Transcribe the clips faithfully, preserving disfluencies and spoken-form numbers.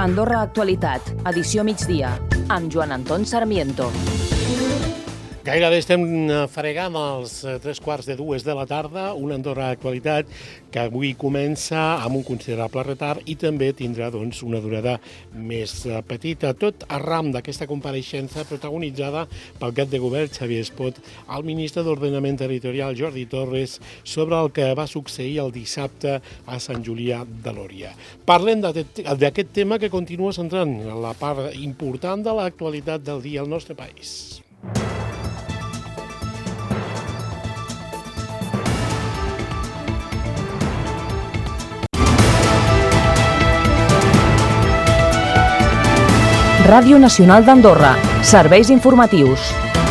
Andorra Actualitat, edició migdia, amb Joan Anton Sarmiento. Gairebé estem fregant els tres quarts de dues de la tarda, una Andorra Actualitat que avui comença amb un considerable retard i també tindrà doncs, una durada més petita. Tot arran d'aquesta compareixença protagonitzada pel cap de govern Xavier Espot al ministre d'Ordenament Territorial Jordi Torres sobre el que va succeir el dissabte a Sant Julià de Lòria. Parlem d'aquest tema que continua centrant la part important de l'actualitat del dia al nostre país. Ràdio Nacional d'Andorra. Serveis informatius.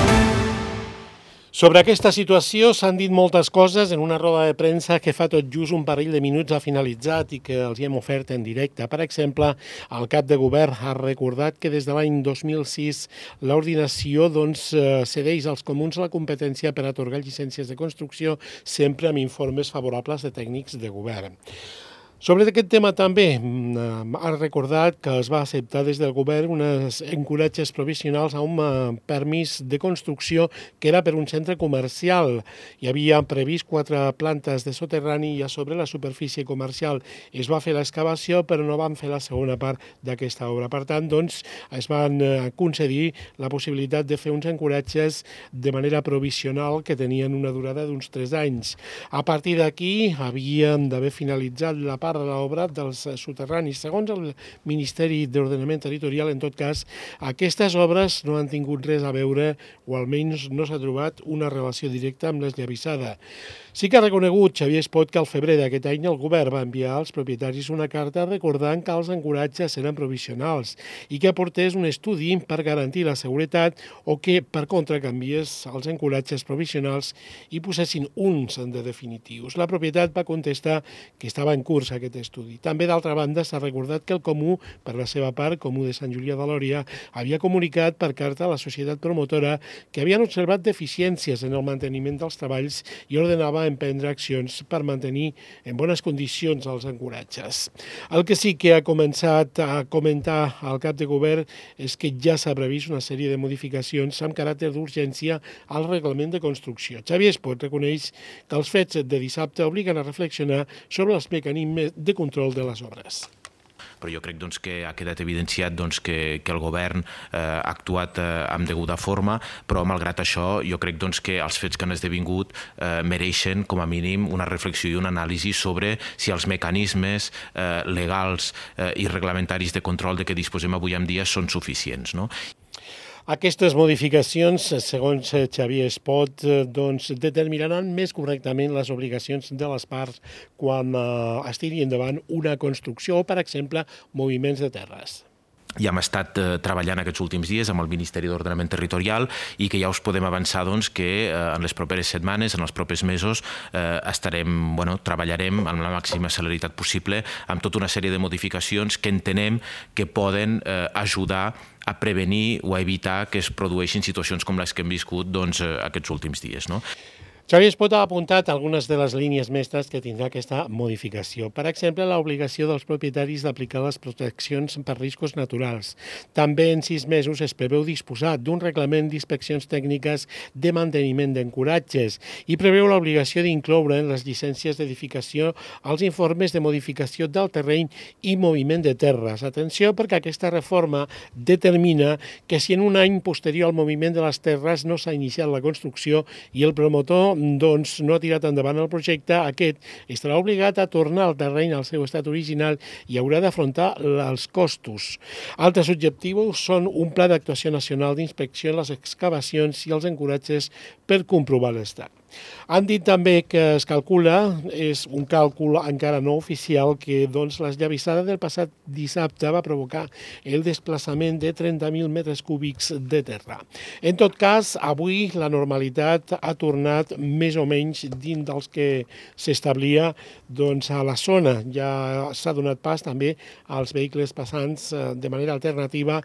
Sobre aquesta situació s'han dit moltes coses en una roda de premsa que fa tot just un parell de minuts ha finalitzat i que els hi hem ofert en directe. Per exemple, el cap de govern ha recordat que des de l'any dos mil sis l'ordinació doncs, cedeix als comuns la competència per atorgar llicències de construcció sempre amb informes favorables de tècnics de govern. Sobre aquest tema també ha recordat que es va acceptar des del govern unes encoratges provisionals a un permís de construcció que era per un centre comercial. Hi havia previst quatre plantes de soterrani i a sobre la superfície comercial. Es va fer l'excavació però no van fer la segona part d'aquesta obra. Per tant, doncs, es van concedir la possibilitat de fer uns encoratges de manera provisional que tenien una durada d'uns tres anys. A partir d'aquí havíem d'haver finalitzat la part de l'obra dels soterranis. Segons el Ministeri d'Ordenament Territorial, en tot cas, aquestes obres no han tingut res a veure o almenys no s'ha trobat una relació directa amb l'esllavissada. Sí que ha reconegut Xavier Espot que al febrer d'aquest any el govern va enviar als propietaris una carta recordant que els encoratges eren provisionals i que aportés un estudi per garantir la seguretat o que, per contra, canviés els encoratges provisionals i posessin uns de definitius. La propietat va contestar que estava en curs aquest estudi. També, d'altra banda, s'ha recordat que el Comú, per la seva part, Comú de Sant Julià de Lòria, havia comunicat per carta a la societat promotora que havien observat deficiències en el manteniment dels treballs i ordenava emprendre accions per mantenir en bones condicions els encoratges. El que sí que ha començat a comentar el cap de govern és que ja s'ha previst una sèrie de modificacions amb caràcter d'urgència al reglament de construcció. Xavier Espot reconeix que els fets de dissabte obliguen a reflexionar sobre els mecanismes de control de les obres. Però jo crec doncs, que ha quedat evidenciat doncs, que, que el govern eh, ha actuat eh, amb deguda forma, però malgrat això jo crec doncs, que els fets que han esdevingut eh, mereixen com a mínim una reflexió i una anàlisi sobre si els mecanismes eh, legals eh, i reglamentaris de control de què disposem avui en dia són suficients, no? Aquestes modificacions, segons Xavier Espot, doncs, determinaran més correctament les obligacions de les parts quan eh, es tiri endavant una construcció o, per exemple, moviments de terres. Ja hem estat eh, treballant aquests últims dies amb el Ministeri d'Ordenament Territorial i que ja us podem avançar doncs, que eh, en les properes setmanes, en els propers mesos, eh, estarem, bueno, treballarem amb la màxima celeritat possible amb tota una sèrie de modificacions que entenem que poden eh, ajudar a prevenir o a evitar que es produeixin situacions com les que hem viscut doncs, aquests últims dies, no? Xavier Espot ha apuntat algunes de les línies mestres que tindrà aquesta modificació. Per exemple, l'obligació dels propietaris d'aplicar les proteccions per riscos naturals. També en sis mesos es preveu disposar d'un reglament d'inspeccions tècniques de manteniment d'encoratges i preveu l'obligació d'incloure en les llicències d'edificació els informes de modificació del terreny i moviment de terres. Atenció, perquè aquesta reforma determina que si en un any posterior al moviment de les terres no s'ha iniciat la construcció i el promotor doncs, no ha tirat endavant el projecte, aquest estarà obligat a tornar al terreny al seu estat original i haurà d'afrontar els costos. Altres objectius són un pla d'actuació nacional d'inspecció en les excavacions i els encoratges per comprovar l'estat. Han dit també que es calcula, és un càlcul encara no oficial, que doncs, l'esllavissada del passat dissabte va provocar el desplaçament de trenta mil metres cúbics de terra. En tot cas, avui la normalitat ha tornat més o menys dins dels que s'establia doncs, a la zona. Ja s'ha donat pas també als vehicles passants de manera alternativa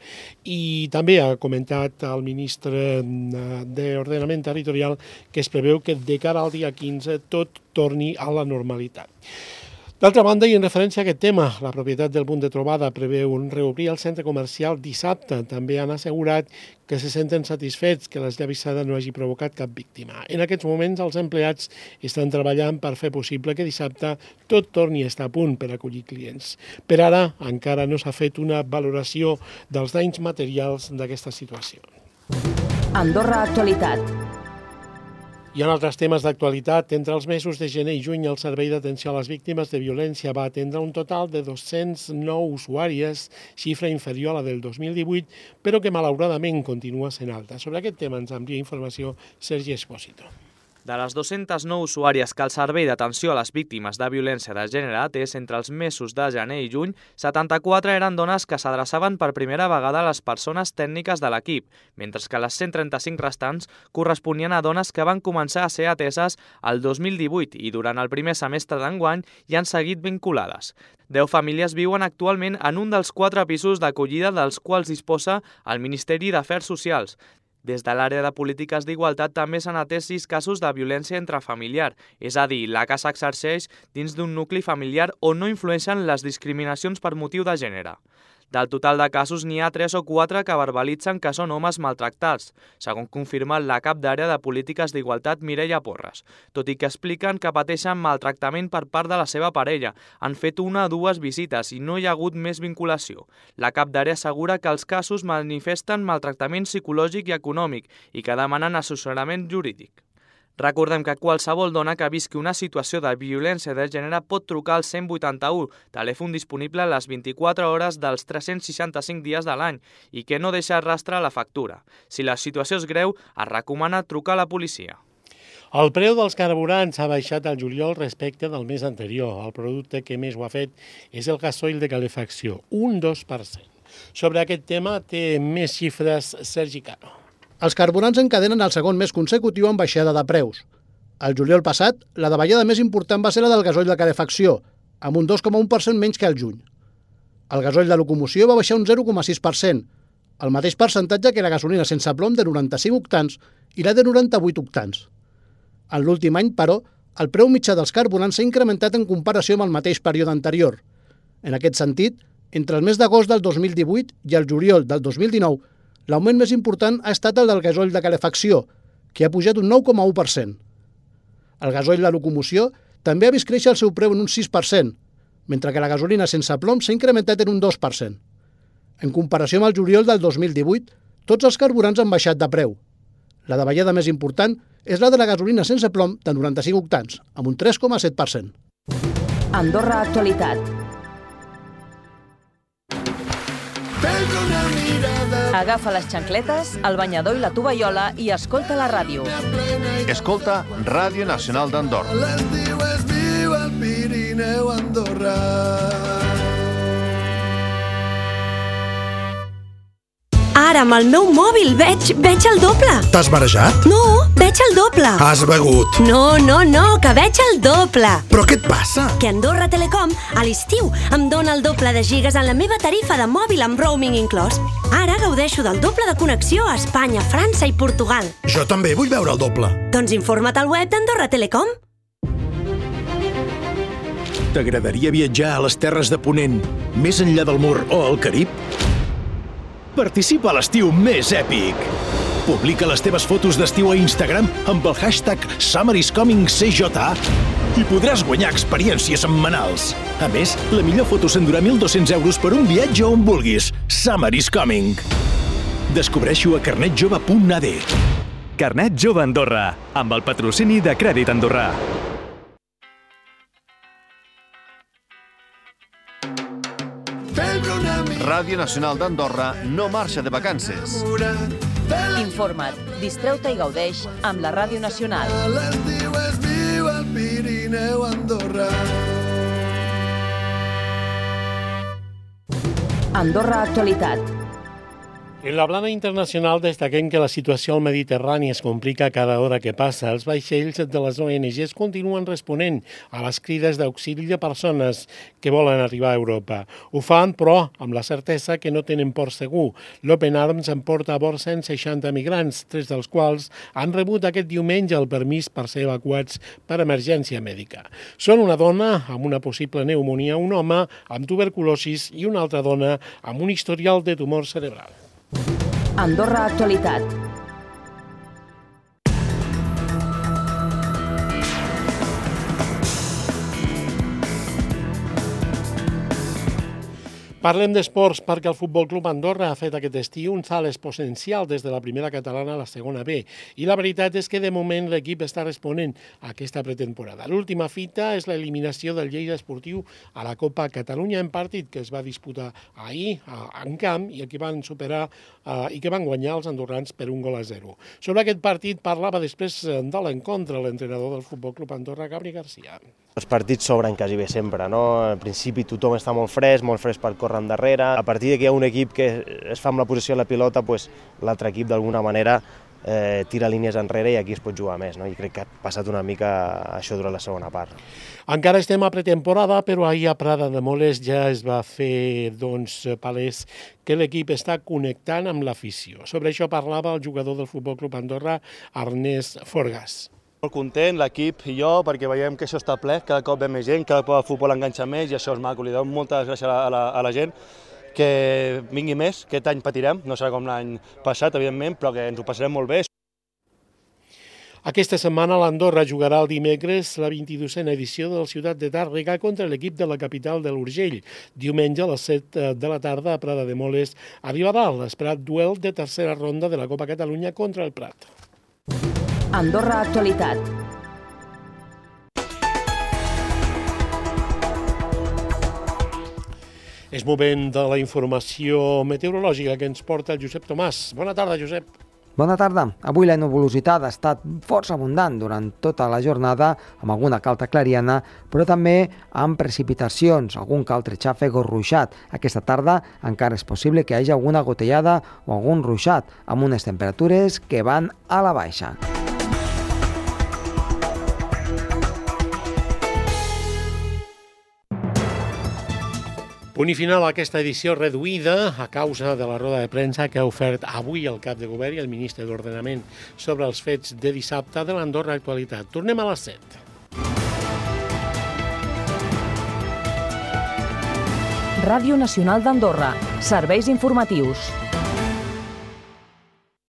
i també ha comentat el ministre d'Ordenament Territorial que es preveu que de cara al dia quinze tot torni a la normalitat. D'altra banda, i en referència a aquest tema, la propietat del punt de trobada preveu reobrir el centre comercial dissabte. També han assegurat que se senten satisfets que l'esllavissada no hagi provocat cap víctima. En aquests moments, els empleats estan treballant per fer possible que dissabte tot torni a estar a punt per acollir clients. Per ara, encara no s'ha fet una valoració dels danys materials d'aquesta situació. Andorra Actualitat. I en altres temes d'actualitat, entre els mesos de gener i juny, el Servei d'Atenció a les Víctimes de Violència va atendre un total de dos-cents nou usuàries, xifra inferior a la del dos mil divuit, però que malauradament continua sent alta. Sobre aquest tema ens envia informació Sergi Espósito. De les dues-centes nou usuàries que el Servei d'Atenció a les Víctimes de Violència de Gènere atès entre els mesos de gener i juny, setanta-quatre eren dones que s'adreçaven per primera vegada a les persones tècniques de l'equip, mentre que les cent trenta-cinc restants corresponien a dones que van començar a ser ateses el dos mil divuit i durant el primer semestre d'enguany hi han seguit vinculades. Deu famílies viuen actualment en un dels quatre pisos d'acollida dels quals disposa el Ministeri d'Afers Socials. Des de l'àrea de polítiques d'igualtat també s'han atès sis casos de violència intrafamiliar, és a dir, la que s'exerceix dins d'un nucli familiar on no influeixen les discriminacions per motiu de gènere. Del total de casos n'hi ha tres o quatre que verbalitzen que són homes maltractats, segons confirma la cap d'àrea de polítiques d'igualtat Mireia Porres, tot i que expliquen que pateixen maltractament per part de la seva parella. Han fet una o dues visites i no hi ha hagut més vinculació. La cap d'àrea assegura que els casos manifesten maltractament psicològic i econòmic i que demanen assessorament jurídic. Recordem que qualsevol dona que visqui una situació de violència de gènere pot trucar al cent vuitanta-u, telèfon disponible a les vint-i-quatre hores dels tres-cents seixanta-cinc dies de l'any i que no deixa rastre a la factura. Si la situació és greu, es recomana trucar a la policia. El preu dels carburants ha baixat al juliol respecte del mes anterior. El producte que més ho ha fet és el gasoil de calefacció, un dos per cent. Sobre aquest tema té més xifres Sergi Cano. Els carburants encadenen el segon mes consecutiu amb baixada de preus. El juliol passat, la davallada més important va ser la del gasoil de calefacció, amb un dos coma un per cent menys que el juny. El gasoil de locomoció va baixar un zero coma sis per cent, el mateix percentatge que la gasolina sense plom de noranta-cinc octans i la de noranta-vuit octans. En l'últim any, però, el preu mitjà dels carburants s'ha incrementat en comparació amb el mateix període anterior. En aquest sentit, entre el mes d'agost del dos mil divuit i el juliol del dos mil dinou, l'augment més important ha estat el del gasoil de calefacció, que ha pujat un nou coma u per cent. El gasoil de locomoció també ha vist créixer el seu preu en un sis per cent, mentre que la gasolina sense plom s'ha incrementat en un dos per cent. En comparació amb el juliol del dos mil divuit, tots els carburants han baixat de preu. La davallada més important és la de la gasolina sense plom de noranta-cinc octans, amb un tres coma set per cent. Andorra Actualitat. Agafa les xancletes, el banyador i la tovallola i escolta la ràdio. Escolta Ràdio Nacional d'Andorra. L'estiu és viu al Pirineu Andorra. Ara, amb el meu mòbil, veig, veig el doble. T'has marejat? No, veig el doble. Has begut? No, no, no, que veig el doble. Però què et passa? Que Andorra Telecom, a l'estiu, em dona el doble de gigas en la meva tarifa de mòbil amb roaming inclòs. Ara gaudeixo del doble de connexió a Espanya, França i Portugal. Jo també vull veure el doble. Doncs informa't al web d'Andorra Telecom. T'agradaria viatjar a les terres de Ponent, més enllà del Mur o al Carib? Participa a l'estiu més èpic. Publica les teves fotos d'estiu a Instagram amb el hashtag SummerIsComingCJ i podràs guanyar experiències setmanals. A més, la millor foto s'endurà mil dos-cents euros per un viatge on vulguis. Summer is coming. Descobreixo a carnet jove punt a d. Carnet Jove Andorra, amb el patrocini de Crèdit Andorrà. Ràdio Nacional d'Andorra no marxa de vacances. Informa't, distreu-te i gaudeix amb la Ràdio Nacional. L'estiu és viu al Pirineu Andorra. Andorra Actualitat. En la plana internacional destaquem que la situació al Mediterrani es complica cada hora que passa. Els vaixells de les O N Ges continuen responent a les crides d'auxili de persones que volen arribar a Europa. Ho fan, però, amb la certesa que no tenen port segur. L'Open Arms en porta a bord cent seixanta migrants, tres dels quals han rebut aquest diumenge el permís per ser evacuats per emergència mèdica. Són una dona amb una possible pneumonia, un home amb tuberculosis i una altra dona amb un historial de tumor cerebral. Andorra Actualitat. Parlem d'esports perquè el Futbol Club Andorra ha fet aquest estiu un salt exponencial des de la primera catalana a la segona B. I la veritat és que de moment l'equip està responent a aquesta pretemporada. L'última fita és l'eliminació del Lleida Esportiu a la Copa Catalunya en partit que es va disputar ahir en camp i que van superar eh, i que van guanyar els andorrans per un gol a zero. Sobre aquest partit parlava després de l'encontre l'entrenador del Futbol Club Andorra, Gabri Garcia. Els partits s'obren quasi bé sempre, no? Al principi tothom està molt fresc, molt fresc per córrer endarrere. A partir que hi ha un equip que es fa amb la posició de la pilota, pues, l'altre equip d'alguna manera eh, tira línies enrere i aquí es pot jugar més, no? I crec que ha passat una mica això durant la segona part. Encara estem a pretemporada, però ahir a Prada de Moles ja es va fer doncs, palès que l'equip està connectant amb l'afició. Sobre això parlava el jugador del Futbol Club Andorra, Ernest Forgas. Molt content, l'equip i jo, perquè veiem que això està ple, cada cop ve més gent, cada cop el futbol enganxa més i això és maco. Li dono moltes gràcies a la, a la gent, que vingui més, aquest any patirem, no serà com l'any passat, evidentment, però que ens ho passarem molt bé. Aquesta setmana l'Andorra jugarà el dimecres la vint-i-dosena edició de la ciutat de Tàrrega contra l'equip de la capital de l'Urgell. Diumenge a les set de la tarda a Prada de Moles arribarà l'esperat duel de tercera ronda de la Copa Catalunya contra el Prat. Andorra Actualitat. És moment de la informació meteorològica que ens porta el Josep Tomàs. Bona tarda, Josep. Bona tarda. Avui la nuvolositat ha estat força abundant durant tota la jornada, amb alguna calta clariana, però també amb precipitacions, algun que altre xàfec o ruixat. Aquesta tarda encara és possible que hi hagi alguna gotellada o algun ruixat, amb unes temperatures que van a la baixa. Punt i final a aquesta edició reduïda a causa de la roda de premsa que ha ofert avui el cap de govern i el ministre d'Ordenament sobre els fets de dissabte de l'Andorra Actualitat. Tornem a les set. Ràdio Nacional d'Andorra. Serveis informatius.